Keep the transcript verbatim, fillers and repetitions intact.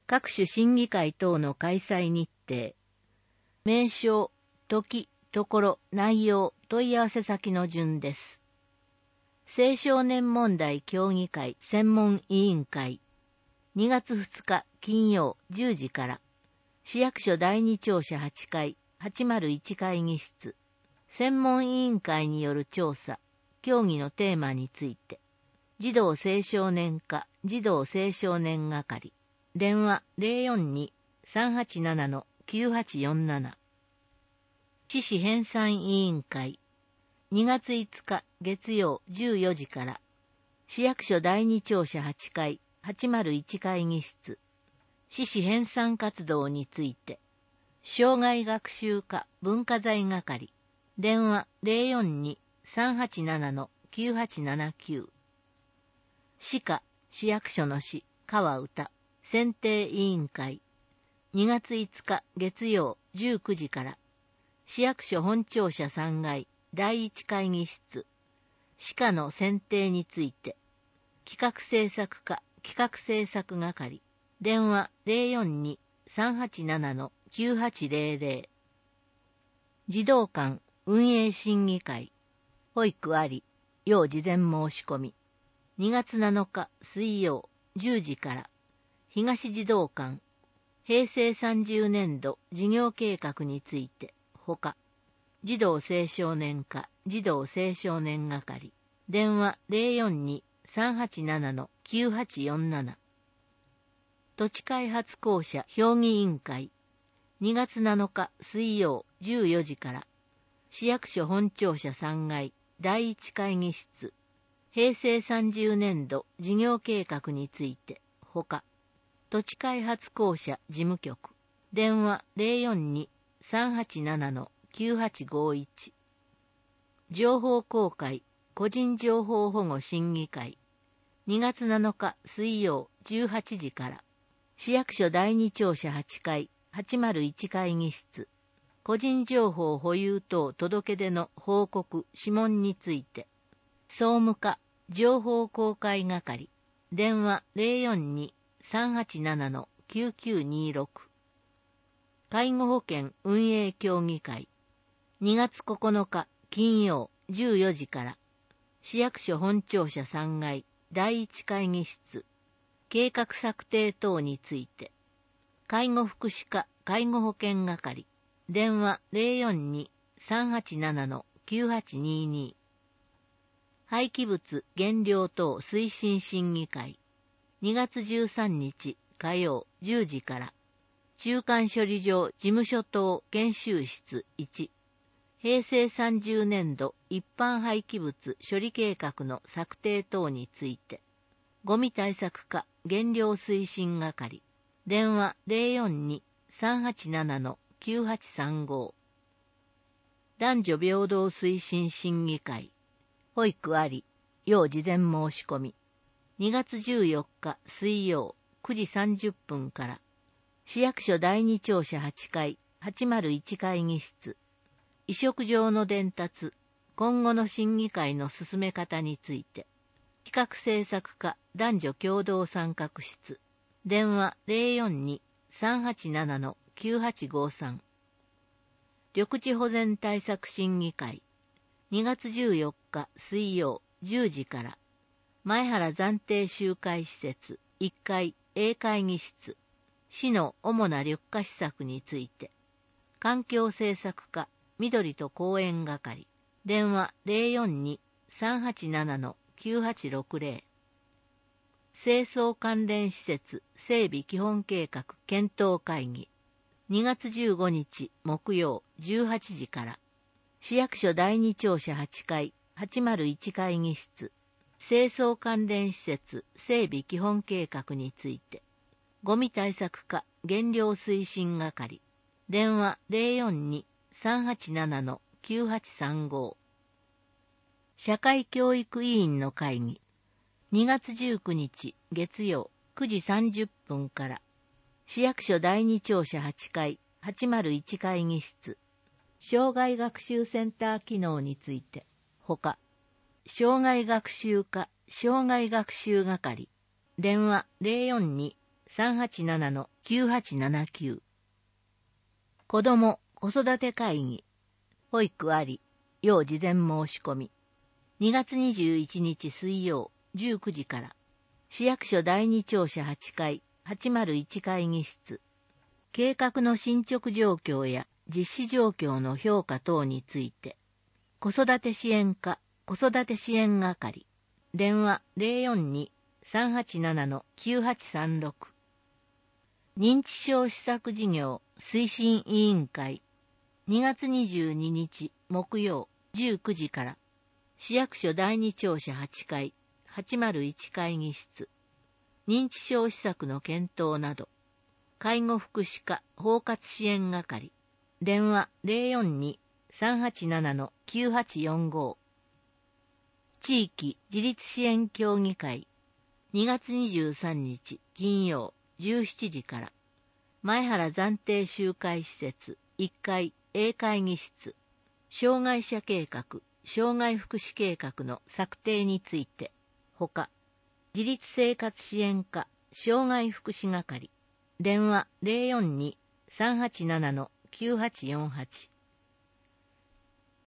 各種審議会等の開催日程、名称、時、ところ、内容、問い合わせ先の順です。青少年問題協議会専門委員会、にがつふつか金曜じゅうじから、市役所だいに庁舎はちかいはちまるいち会議室、専門委員会による調査、協議のテーマについて、児童青少年課児童青少年係、電話 ゼロよんに さんはちなな きゅうはちよんなな。市市編纂委員会、にがついつか月曜じゅうよじから、市役所だいに庁舎はちかいはちまるいち会議室、市市編纂活動について、障害学習課文化財係、電話 ゼロよんに さんはちなな きゅうはちななきゅう。市課市役所の市川歌選定委員会、にがついつか月曜じゅうくじから、市役所本庁舎さんがいだいいち会議室、市課の選定について、企画制作課企画制作係、電話 ゼロよんに さんはちなな きゅうはちゼロゼロ。児童館運営審議会、保育あり、要事前申し込み、にがつなのか水曜じゅうじから、東児童館、平成さんじゅうねんど事業計画について、ほか、児童青少年課児童青少年係、電話 ゼロよんに さんはちなな きゅうはちよんなな。土地開発公社評議委員会、にがつなのか水曜じゅうよじから、市役所本庁舎さんがいだいいち会議室、平成さんじゅうねんど事業計画について、ほか、土地開発公社事務局、電話 ゼロよんに さんはちなな きゅうはちごいち。情報公開個人情報保護審議会、にがつなのか水曜じゅうはちじから、市役所だいに庁舎はちかいはちまるいち会議室、個人情報保有等届出の報告・諮問について、総務課情報公開係、電話 ゼロよんに さんはちなな きゅうきゅうにろく。介護保険運営協議会、にがつここのか金曜じゅうよじから、市役所本庁舎さんがいだいいち会議室、計画策定等について、介護福祉課介護保険係、電話 ゼロよんに さんはちなな きゅうはちにに。廃棄物減量等推進審議会、にがつじゅうさんにち火曜じゅうじから、中間処理場事務所等研修室いち、平成さんじゅうねんど一般廃棄物処理計画の策定等について、ゴミ対策課減量推進係、電話 ゼロよんに さんはちなな きゅうはちさんご。男女平等推進審議会、保育あり、要事前申し込み、にがつじゅうよっか水曜くじさんじゅっぷんから、市役所だいに庁舎はちかいはちまるいち会議室、移植場の伝達、今後の審議会の進め方について、企画制作課男女共同参画室、電話 ゼロよんに さんはちなな きゅうはちごさん。緑地保全対策審議会、にがつじゅうよっか水曜じゅうじから、前原暫定集会施設いっかい A 会議室、市の主な緑化施策について、環境政策課緑と公園係、電話 ゼロよんに さんはちなな きゅうはちろくゼロ。清掃関連施設整備基本計画検討会議、にがつじゅうごにち木曜じゅうはちじから、市役所だいに庁舎はちかいはちまるいち会議室、清掃関連施設整備基本計画について、ゴミ対策課減量推進係、電話 ゼロよんに さんはちなな きゅうはちさんご。社会教育委員の会議、にがつじゅうくにち月曜くじさんじゅっぷんから、市役所だいに庁舎はちかいはちまるいち会議室、障害学習センター機能について、ほか、障害学習課障害学習係、電話 ゼロよんにさんはちななのきゅうはちななきゅう。子ども子育て会議。保育あり、要事前申し込み。にがつにじゅういちにち水曜じゅうくじから。市役所だいに庁舎はちかいはちまるいち会議室。計画の進捗状況や実施状況の評価等について。子育て支援課子育て支援係。電話 ゼロよんに さんはちななのきゅうはちさんろく。認知症施策事業推進委員会。にがつにじゅうににち木曜じゅうくじから。市役所だいに庁舎はちかいはちまるいち会議室。認知症施策の検討など。介護福祉課包括支援係。電話 ゼロよんに さんはちななのきゅうはちよんご。地域自立支援協議会。にがつにじゅうさんにち金曜じゅうしちじから。前原暫定集会施設いっかい A 会議室。障害者計画障害福祉計画の策定について。ほか、自立生活支援課障害福祉係。電話 ゼロよんに さんはちななのきゅうはちよんはち。